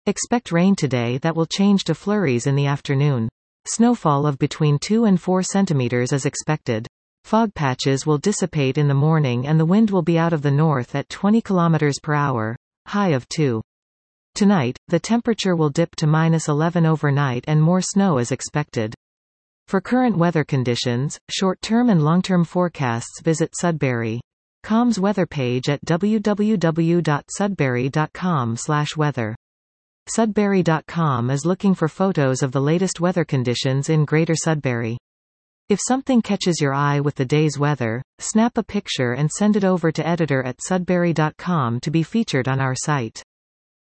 Expect rain today that will change to flurries in the afternoon. Snowfall of between 2 and 4 centimeters is expected. Fog patches will dissipate in the morning and the wind will be out of the north at 20 km per hour, high of 2. Tonight, the temperature will dip to -11 overnight and more snow is expected. For current weather conditions, short-term and long-term forecasts visit Sudbury.com's weather page at www.sudbury.com/weather. Sudbury.com is looking for photos of the latest weather conditions in Greater Sudbury. If something catches your eye with the day's weather, snap a picture and send it over to editor@sudbury.com to be featured on our site.